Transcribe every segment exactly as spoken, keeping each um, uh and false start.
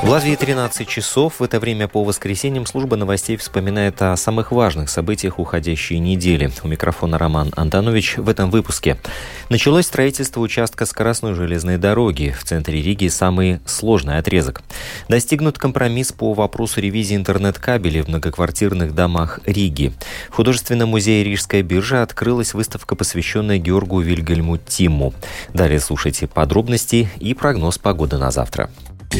В Латвии тринадцать часов. В это время по воскресеньям служба новостей вспоминает о самых важных событиях уходящей недели. У микрофона Роман Антонович. В этом выпуске. Началось строительство участка скоростной железной дороги. В центре Риги самый сложный отрезок. Достигнут компромисс по вопросу ревизии интернет-кабелей в многоквартирных домах Риги. В художественном музее Рижская биржа открылась выставка, посвященная Георгу Вильгельму Тимму. Далее слушайте подробности и прогноз погоды на завтра.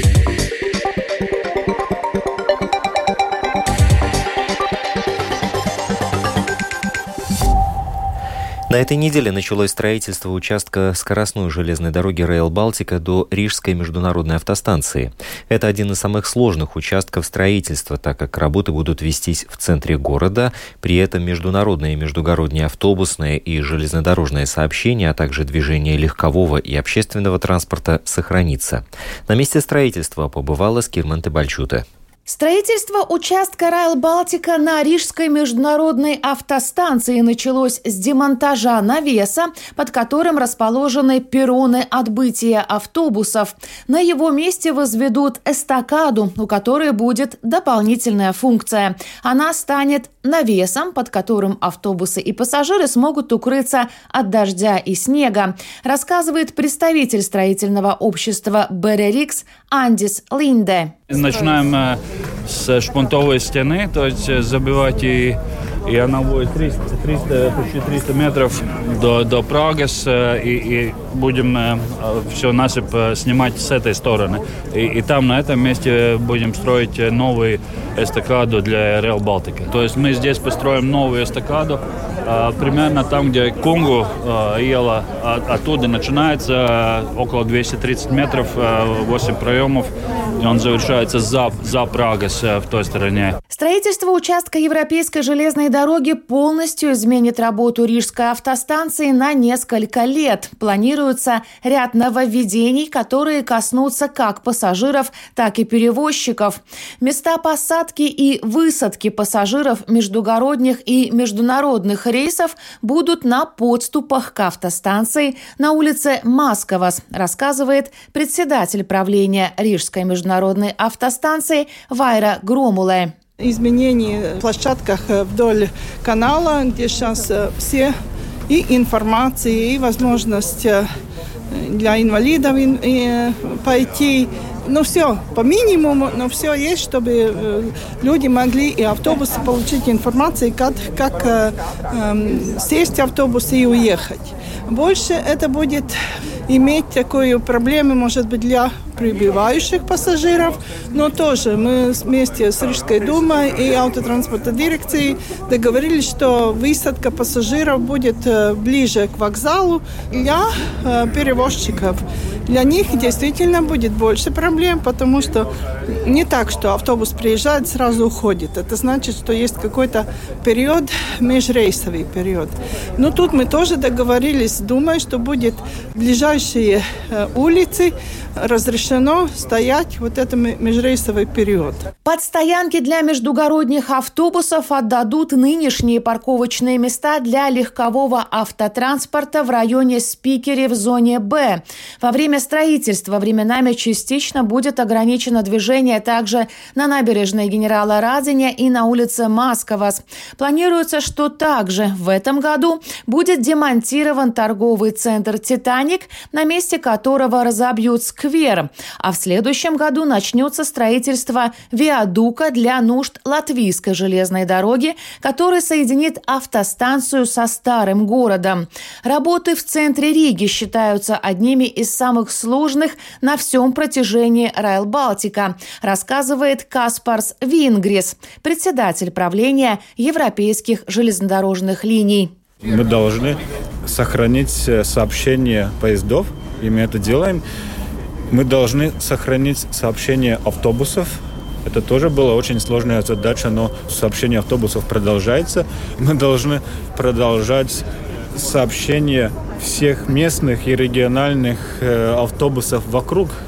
На этой неделе началось строительство участка скоростной железной дороги Rail Baltica до Рижской международной автостанции. Это один из самых сложных участков строительства, так как работы будут вестись в центре города. При этом международное и междугороднее автобусное и железнодорожное сообщение, а также движение легкового и общественного транспорта сохранится. На месте строительства побывала Скирманте Бальчуте. Строительство участка Rail Baltica на Рижской международной автостанции началось с демонтажа навеса, под которым расположены перроны отбытия автобусов. На его месте возведут эстакаду, у которой будет дополнительная функция. Она станет навесом, под которым автобусы и пассажиры смогут укрыться от дождя и снега, рассказывает представитель строительного общества Берерикс Андис Линде. Начинаем с шпунтовой стены, то есть забивать и, и она будет триста, триста, почти триста метров до, до Прагас, и, и будем все насыпь снимать с этой стороны. И, и там на этом месте будем строить новую эстакаду для Rail Baltica. То есть мы здесь построим новую эстакаду, примерно там, где Кунгу иела, оттуда начинается около двести тридцать метров, восемь проемов, и он завершается за, за Прагас в той стороне. Строительство участка Европейской железной дороги полностью изменит работу Рижской автостанции на несколько лет. Планируется ряд нововведений, которые коснутся как пассажиров, так и перевозчиков. Места посадки и высадки пассажиров междугородних и международных рейсов будут на подступах к автостанции на улице Маскавас, рассказывает председатель правления Рижской международной автостанции Вайра Громуле. Изменения в площадках вдоль канала, где сейчас все и информация, и возможность для инвалидов пойти. Ну все, по минимуму, но все есть, чтобы люди могли и автобусы получить информацию, как, как э, сесть в автобус и уехать. Больше это будет иметь такую проблему, может быть, для прибывающих пассажиров, но тоже мы вместе с Рижской думой и автотранспортной дирекцией договорились, что высадка пассажиров будет ближе к вокзалу для э, перевозчиков. Для них действительно будет больше проблем, потому что не так, что автобус приезжает, сразу уходит. Это значит, что есть какой-то период, межрейсовый период. Но тут мы тоже договорились, думаю, что будет ближайшие э, улицы разрешено стоять вот этот межрейсовый период. Под стоянки для междугородних автобусов отдадут нынешние парковочные места для легкового автотранспорта в районе Спикери в зоне Б. Во время строительства временами частично будет ограничено движение также на набережной Генерала Радзиня и на улице Маскавас. Планируется, что также в этом году будет демонтирован торговый центр «Титаник», на месте которого разобьют сквер. А в следующем году начнется строительство виадука для нужд Латвийской железной дороги, который соединит автостанцию со старым городом. Работы в центре Риги считаются одними из самых сложных на всем протяжении Rail Baltica, рассказывает Каспарс Вингрис, председатель правления европейских железнодорожных линий. Мы должны сохранить сообщение поездов, и мы это делаем. Мы должны сохранить сообщение автобусов. Это тоже была очень сложная задача, но сообщение автобусов продолжается. Мы должны продолжать сообщение всех местных и региональных э, автобусов вокруг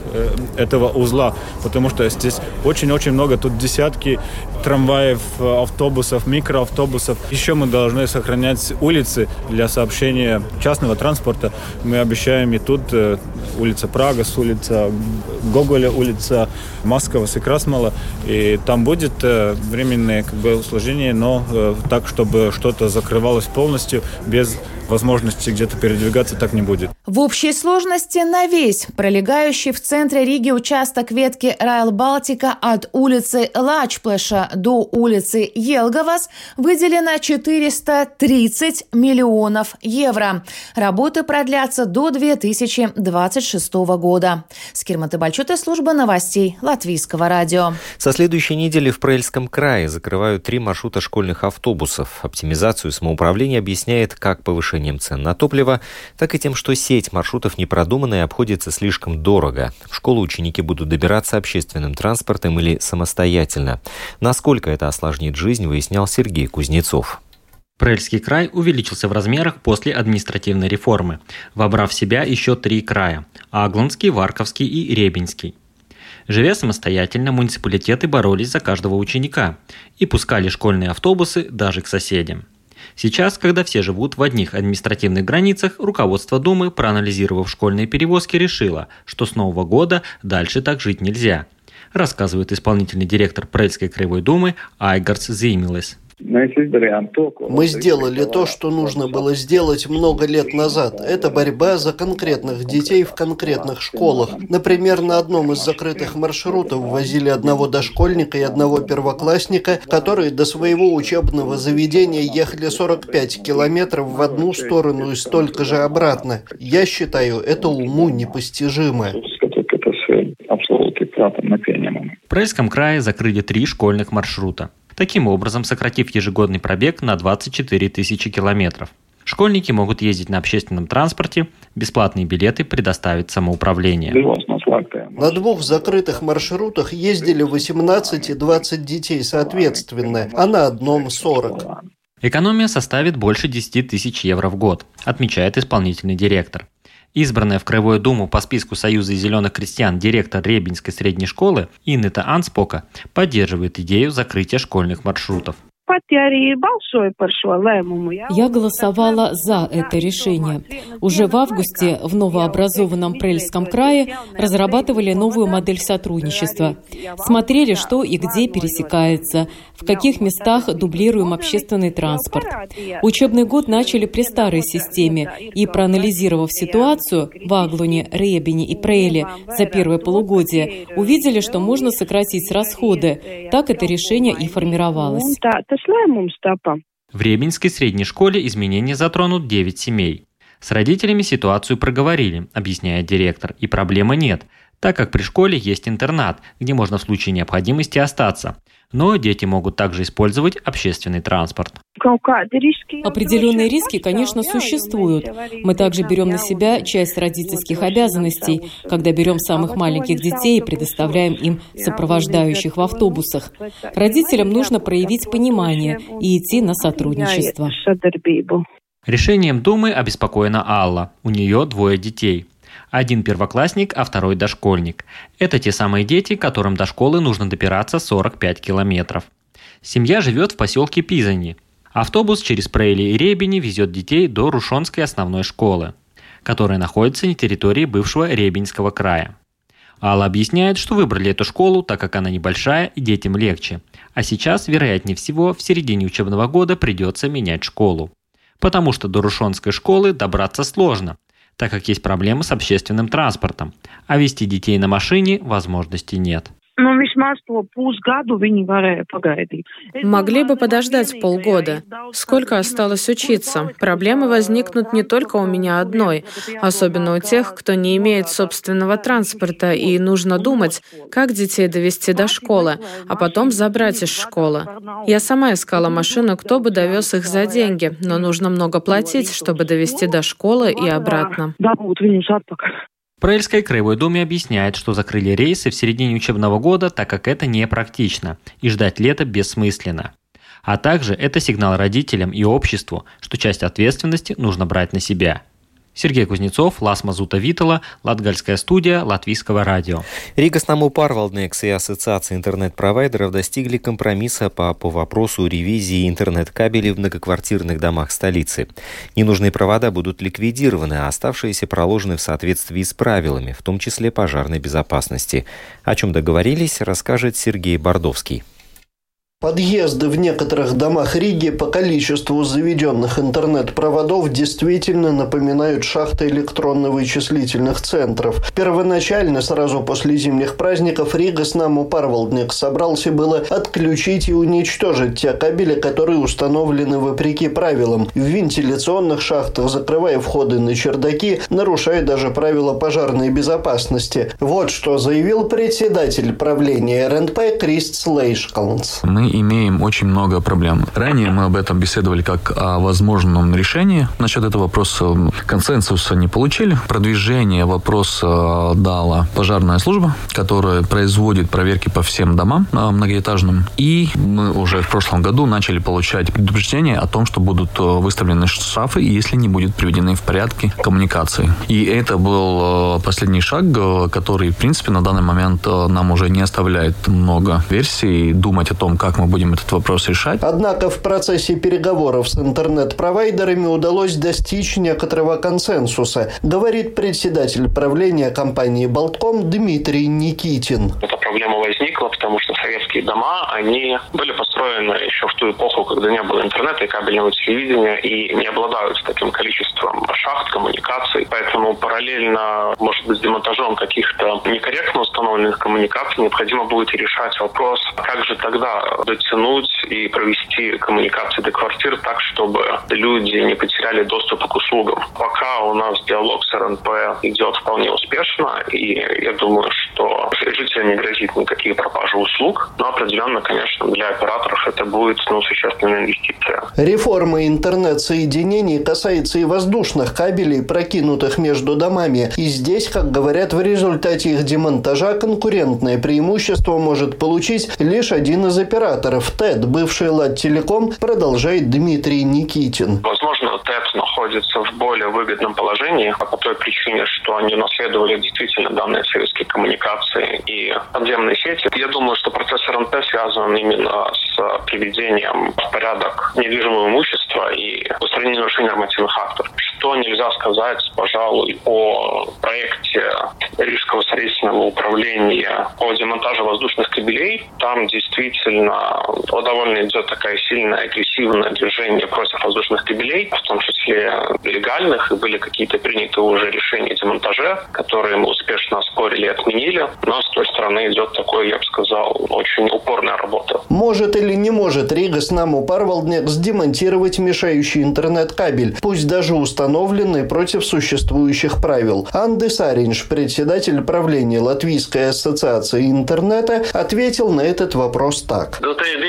этого узла, потому что здесь очень-очень много, тут десятки трамваев, автобусов, микроавтобусов. Еще мы должны сохранять улицы для сообщения частного транспорта. Мы обещаем и тут улица Прагас, улица Гоголя, улица Маскавас и Красмала. И там будет временное как бы, усложнение, но так, чтобы что-то закрывалось полностью, без возможности где-то передвигаться, так не будет. В общей сложности на весь пролегающий в центре Риги участок ветки Райл Балтика от улицы Лачплеша до улицы Елгавас выделено четыреста тридцать миллионов евро. Работы продлятся до две тысячи двадцать шестого года. Скирматы Бальчута, служба новостей Латвийского радио. Со следующей недели в Прельском крае закрывают три маршрута школьных автобусов. Оптимизацию самоуправления объясняет как повышение цен на топливо, так и тем, что сеть маршрутов не продумана и обходится слишком дорого. В школу ученики будут добираться общественным транспортом или самостоятельно. Насколько это осложнит жизнь, выяснял Сергей Кузнецов. Прельский край увеличился в размерах после административной реформы, вобрав в себя еще три края – Аглонский, Варковский и Ребенский. Живя самостоятельно, муниципалитеты боролись за каждого ученика и пускали школьные автобусы даже к соседям. Сейчас, когда все живут в одних административных границах, руководство Думы, проанализировав школьные перевозки, решило, что с Нового года дальше так жить нельзя, рассказывает исполнительный директор Прельской краевой думы Айгарс Зимилес. Мы сделали то, что нужно было сделать много лет назад. Это борьба за конкретных детей в конкретных школах. Например, на одном из закрытых маршрутов возили одного дошкольника и одного первоклассника, которые до своего учебного заведения ехали сорок пять километров в одну сторону и столько же обратно. Я считаю, это уму непостижимо. В Прельском крае закрыли три школьных маршрута. Таким образом, сократив ежегодный пробег на двадцать четыре тысячи километров. Школьники могут ездить на общественном транспорте, бесплатные билеты предоставит самоуправление. На двух закрытых маршрутах ездили восемнадцать и двадцать детей соответственно, а на одном сорок. Экономия составит больше десять тысяч евро в год, отмечает исполнительный директор. Избранная в Краевую думу по списку Союза зеленых крестьян директор Ребенской средней школы Иннета Анспока поддерживает идею закрытия школьных маршрутов. Я голосовала за это решение. Уже в августе в новообразованном Прельском крае разрабатывали новую модель сотрудничества. Смотрели, что и где пересекается, в каких местах дублируем общественный транспорт. Учебный год начали при старой системе и, проанализировав ситуацию в Аглоне, Ребене и Прейле за первое полугодие, увидели, что можно сократить расходы. Так это решение и формировалось. В Ребенской средней школе изменения затронут девять семей. С родителями ситуацию проговорили, объясняет директор, и проблемы нет, так как при школе есть интернат, где можно в случае необходимости остаться. Но дети могут также использовать общественный транспорт. Определенные риски, конечно, существуют. Мы также берем на себя часть родительских обязанностей, когда берем самых маленьких детей и предоставляем им сопровождающих в автобусах. Родителям нужно проявить понимание и идти на сотрудничество. Решением Думы обеспокоена Алла. У нее двое детей. Один первоклассник, а второй дошкольник. Это те самые дети, которым до школы нужно добираться сорок пять километров. Семья живет в поселке Пизани. Автобус через Прейли и Ребени везет детей до Рушонской основной школы, которая находится на территории бывшего Ребенского края. Алла объясняет, что выбрали эту школу, так как она небольшая и детям легче. А сейчас, вероятнее всего, в середине учебного года придется менять школу. Потому что до Рушонской школы добраться сложно, так как есть проблемы с общественным транспортом, а везти детей на машине возможности нет. Могли бы подождать полгода. Сколько осталось учиться? Проблемы возникнут не только у меня одной, особенно у тех, кто не имеет собственного транспорта, и нужно думать, как детей довести до школы, а потом забрать из школы. Я сама искала машину, кто бы довез их за деньги, но нужно много платить, чтобы довести до школы и обратно. В Прельской краевой думе объясняет, что закрыли рейсы в середине учебного года, так как это непрактично, и ждать лета бессмысленно. А также это сигнал родителям и обществу, что часть ответственности нужно брать на себя. Сергей Кузнецов, Лас Мазута Витала, Латгальская студия Латвийского радио. Рīgas namu pārvaldnieks и Ассоциация интернет-провайдеров достигли компромисса по, по вопросу ревизии интернет-кабелей в многоквартирных домах столицы. Ненужные провода будут ликвидированы, а оставшиеся проложены в соответствии с правилами, в том числе пожарной безопасности. О чем договорились, расскажет Сергей Бордовский. Подъезды в некоторых домах Риги по количеству заведенных интернет-проводов действительно напоминают шахты электронно-вычислительных центров. Первоначально, сразу после зимних праздников, Рīgas namu pārvaldnieks собрался было отключить и уничтожить те кабели, которые установлены вопреки правилам. В вентиляционных шахтах, закрывая входы на чердаки, нарушая даже правила пожарной безопасности. Вот что заявил председатель правления эр эн пэ Кристс Лейшкалнс. Мы имеем очень много проблем. Ранее мы об этом беседовали как о возможном решении. Насчет этого вопроса консенсуса не получили. Продвижение вопроса дала пожарная служба, которая производит проверки по всем домам многоэтажным. И мы уже в прошлом году начали получать предупреждения о том, что будут выставлены штрафы, если не будет приведены в порядке коммуникации. И это был последний шаг, который, в принципе, на данный момент нам уже не оставляет много версий думать о том, как мы будем этот вопрос решать. Однако в процессе переговоров с интернет-провайдерами удалось достичь некоторого консенсуса, говорит председатель правления компании «Болтком» Дмитрий Никитин. Эта проблема возникла, потому что советские дома, они были построены еще в ту эпоху, когда не было интернета и кабельного телевидения, и не обладают таким количеством шахт, коммуникаций. Поэтому параллельно, может быть, с демонтажом каких-то некорректно установленных коммуникаций необходимо будет решать вопрос, как же тогда дотянуть и провести коммуникации до квартир так, чтобы люди не потеряли доступ к услугам. Пока у нас диалог с эр эн пэ идет вполне успешно, и я думаю, что жителям не грозит никакие пропажи услуг, но определенно, конечно, для операторов это будет ну, существенная инвестиция. Реформа интернет-соединений касается и воздушных кабелей, прокинутых между домами. И здесь, как говорят, в результате их демонтажа конкурентное преимущество может получить лишь один из операторов. ТЭД, бывший Латтелеком, продолжает Дмитрий Никитин. Возможно, ТЭД находится в более выгодном положении по той причине, что они наследовали действительно данные советские коммуникации и подземные сети. Я думаю, что процесс эр эн пэ связан именно с приведением в порядок недвижимого имущества и устранением нарушений нормативных актов. Что нельзя сказать, пожалуй, о проекте Рижского строительного управления по демонтажу воздушных кабелей. Там действительно довольно идет такая сильная агрессивное движение против воздушных кабелей, в том числе легальных, и были какие-то приняты уже решения о демонтаже, которые мы успешно оспорили и отменили. Но с той стороны идет такой, я бы сказал, очень упорная работа. Может или не может Рīgas namu pārvaldnieks демонтировать мешающий интернет-кабель, пусть даже установленный против существующих правил. Андис Аринш, председатель правления Латвийской ассоциации интернета, ответил на этот вопрос так.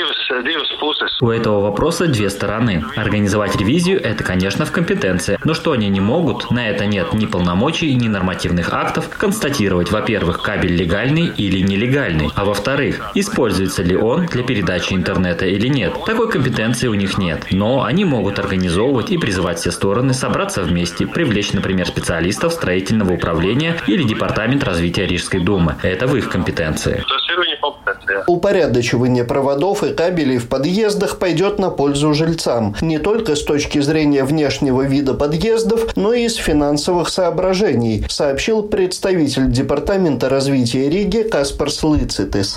У этого вопроса две стороны. Организовать ревизию – это, конечно, в компетенции. Но что они не могут, на это нет ни полномочий, ни нормативных актов, констатировать, во-первых, кабель легальный или нелегальный, а во-вторых, используется ли он для передачи интернета или нет. Такой компетенции у них нет. Но они могут организовывать и призывать все стороны собраться вместе, привлечь, например, специалистов строительного управления или департамент развития Рижской думы. Это в их компетенции. Упорядочивание проводов и кабелей в подъездах пойдет на пользу жильцам. Не только с точки зрения внешнего вида подъездов, но и из финансовых соображений, сообщил представитель Департамента развития Риги Каспарс Лицитис.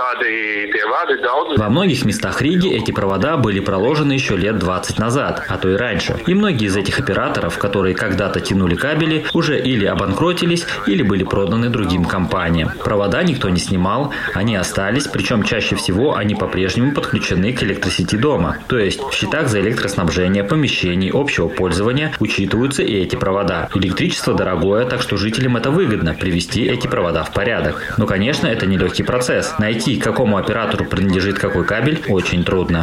Во многих местах Риги эти провода были проложены еще лет двадцать назад, а то и раньше. И многие из этих операторов, которые когда-то тянули кабели, уже или обанкротились, или были проданы другим компаниям. Провода никто не снимал, они остались, причем чаще всего они по-прежнему подключены к электросети дома. То есть в счетах за электроснабжение помещений общего пользования учитываются и эти провода. Электричество дорогое, так что жителям это выгодно привести эти провода в порядок. Но, конечно, это нелегкий процесс. Найти определить, какому оператору принадлежит какой кабель, очень трудно.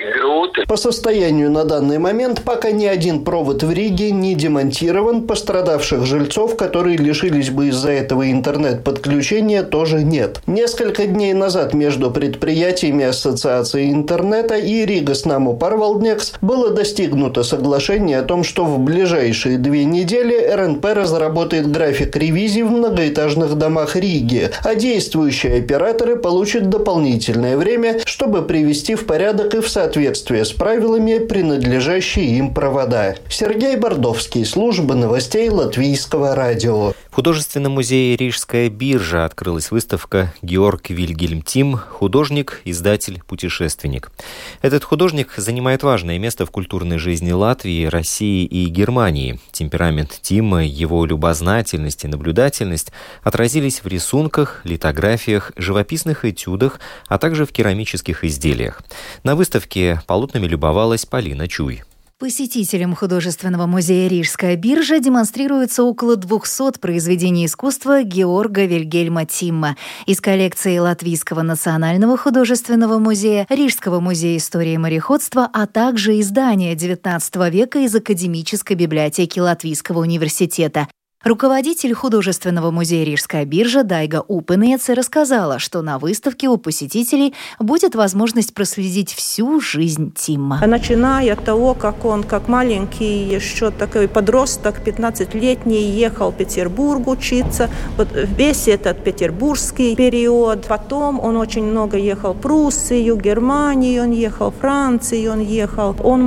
По состоянию на данный момент пока ни один провод в Риге не демонтирован. Пострадавших жильцов, которые лишились бы из-за этого интернет-подключения, тоже нет. Несколько дней назад между предприятиями Ассоциации интернета и Рига Снаму Парвалднекс было достигнуто соглашение о том, что в ближайшие две недели эр эн пэ разработает график ревизий в многоэтажных домах Риги, а действующие операторы получат дополнительное время, чтобы привести в порядок и в соответствие с правилами принадлежащие им провода. Сергей Бордовский, служба новостей Латвийского радио. В художественном музее «Рижская биржа» открылась выставка «Георг Вильгельм Тим. Художник, издатель, путешественник». Этот художник занимает важное место в культурной жизни Латвии, России и Германии. Темперамент Тима, его любознательность и наблюдательность отразились в рисунках, литографиях, живописных этюдах, а также в керамических изделиях. На выставке полотнами любовалась Полина Чуй. Посетителям художественного музея «Рижская биржа» демонстрируется около двухсот произведений искусства Георга Вильгельма Тимма из коллекции Латвийского национального художественного музея, Рижского музея истории мореходства, а также издания девятнадцатого века из Академической библиотеки Латвийского университета. Руководитель художественного музея «Рижская биржа» Дайга Упенеце рассказала, что на выставке у посетителей будет возможность проследить всю жизнь Тимма. Начиная от того, как он, как маленький еще такой подросток, пятнадцатилетний, ехал в Петербург учиться, вот весь этот петербургский период. Потом он очень много ехал в Пруссию, Германию, он ехал в Францию, он ехал. Он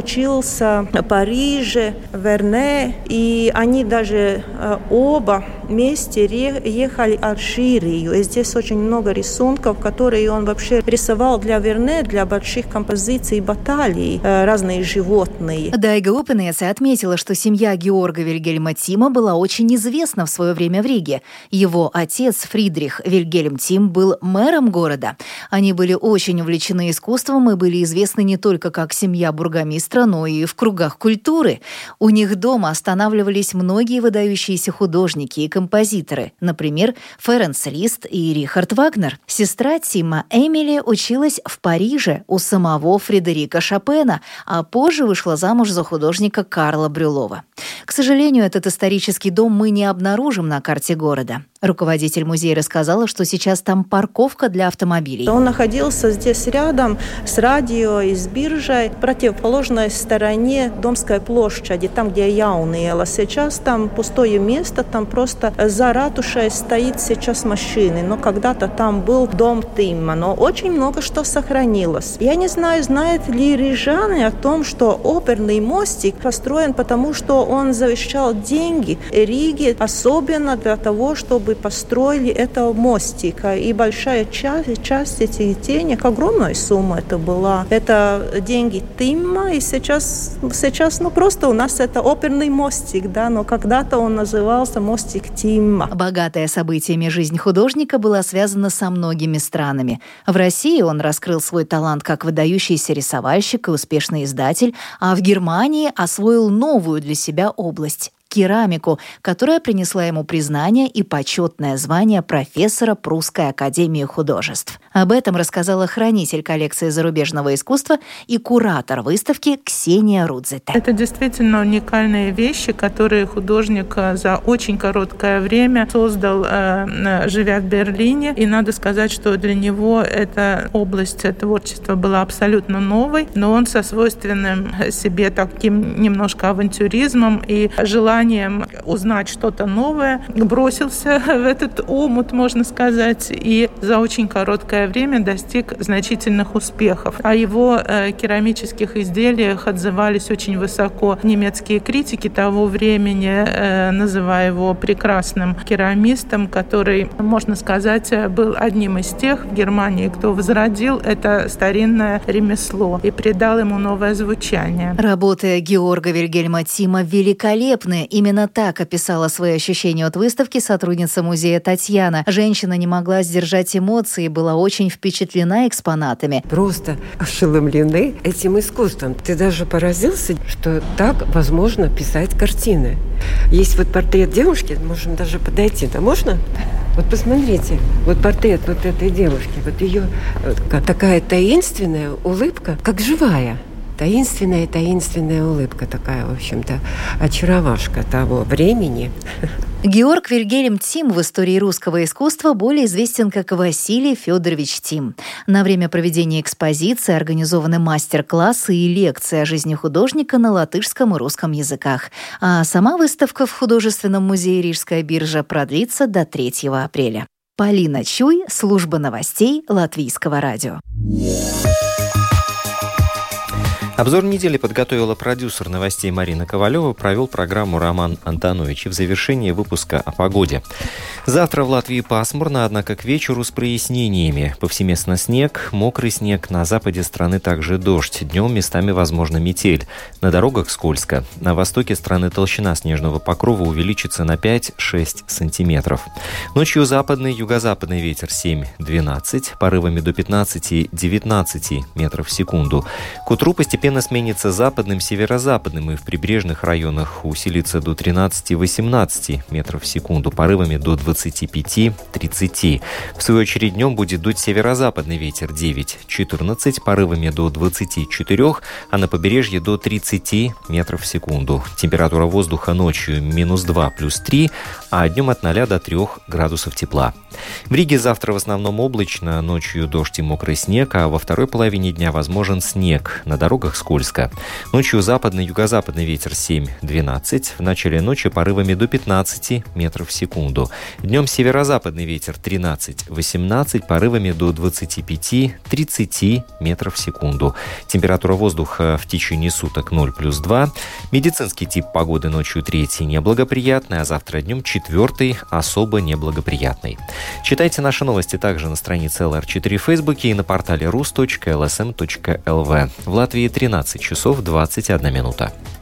учился в Париже, в Верне, и они даже оба вместе ехали в Алжирию. И здесь очень много рисунков, которые он вообще рисовал для Верне, для больших композиций, баталий, разные животные. Дайга Упенеце отметила, что семья Георга Вильгельма Тима была очень известна в свое время в Риге. Его отец Фридрих Вильгельм Тим был мэром города. Они были очень увлечены искусством и были известны не только как семья бургомистра, но и в кругах культуры. У них дома останавливались многие выдающиеся художники и композиторы, например, Ференц Лист и Рихард Вагнер. Сестра Тима Эмили училась в Париже у самого Фредерика Шопена, а позже вышла замуж за художника Карла Брюлова. К сожалению, этот исторический дом мы не обнаружим на карте города. Руководитель музея рассказала, что сейчас там парковка для автомобилей. Он находился здесь рядом с радио и с биржей, в противоположной стороне Домской площади, там, где я уныла. Сейчас там пустое место, там просто за ратушей стоит сейчас машины. Но когда-то там был дом Тимма, но очень много что сохранилось. Я не знаю, знают ли рижане о том, что оперный мостик построен, потому что он завещал деньги Риге, особенно для того, чтобы построили этого мостика. И большая часть, часть этих денег, огромная сумма это была, это деньги Тимма. И сейчас, сейчас ну, просто у нас это оперный мостик, да, но когда-то он назывался мостик Тимма. Богатая событиями жизнь художника была связана со многими странами. В России он раскрыл свой талант как выдающийся рисовальщик и успешный издатель, а в Германии освоил новую для себя область – керамику, которая принесла ему признание и почетное звание профессора Прусской академии художеств. Об этом рассказала хранитель коллекции зарубежного искусства и куратор выставки Ксения Рудзете. Это действительно уникальные вещи, которые художник за очень короткое время создал, живя в Берлине. И надо сказать, что для него эта область творчества была абсолютно новой, но он со свойственным себе таким немножко авантюризмом и желанием узнать что-то новое, бросился в этот омут, можно сказать, и за очень короткое время достиг значительных успехов. О его э, керамических изделиях отзывались очень высоко немецкие критики того времени, э, называя его прекрасным керамистом, который, можно сказать, был одним из тех в Германии, кто возродил это старинное ремесло и придал ему новое звучание. Работы Георга Вильгельма Тима великолепны. Именно так описала свои ощущения от выставки сотрудница музея Татьяна. Женщина не могла сдержать эмоции и была очень впечатлена экспонатами. Просто ошеломлены этим искусством. Ты даже поразился, что так возможно писать картины. Есть вот портрет девушки, можем даже подойти. Да можно? Вот посмотрите, вот портрет вот этой девушки, вот ее вот, такая таинственная улыбка, как живая. Таинственная, таинственная улыбка такая, в общем-то, очаровашка того времени. Георг Вильгельм Тим в истории русского искусства более известен как Василий Федорович Тим. На время проведения экспозиции организованы мастер-классы и лекции о жизни художника на латышском и русском языках. А сама выставка в художественном музее «Рижская биржа» продлится до третьего апреля. Полина Чуй, служба новостей Латвийского радио. Обзор недели подготовила продюсер новостей Марина Ковалева, провел программу Роман Антонович. И в завершении выпуска о погоде. Завтра в Латвии пасмурно, однако к вечеру с прояснениями. Повсеместно снег, мокрый снег, на западе страны также дождь. Днем местами возможна метель. На дорогах скользко. На востоке страны толщина снежного покрова увеличится на пять-шесть сантиметров. Ночью западный, юго-западный ветер семь-двенадцать, порывами до пятнадцати-девятнадцати метров в секунду. К утру постепенно сменится западным, северо-западным и в прибрежных районах усилится до тринадцати-восемнадцати метров в секунду, порывами до двадцати пяти-тридцати. В свою очередь днем будет дуть северо-западный ветер девять-четырнадцать, порывами до двадцати четырёх, а на побережье до тридцати метров в секунду. Температура воздуха ночью минус два плюс три, а днем от ноля до трёх градусов тепла. В Риге завтра в основном облачно, ночью дождь и мокрый снег, а во второй половине дня возможен снег. На дорогах скользко. Ночью западный, юго-западный ветер семь-двенадцать, в начале ночи порывами до пятнадцати метров в секунду. Днем северо-западный ветер тринадцать-восемнадцать, порывами до двадцати пяти-тридцати метров в секунду. Температура воздуха в течение суток ноль плюс два. Медицинский тип погоды ночью третий неблагоприятный, а завтра днем четвертый особо неблагоприятный. Читайте наши новости также на странице эл эр четыре в Фейсбуке и на портале рус точка эл эс эм точка эл ви. В Латвии тринадцать часов двадцать одна минута.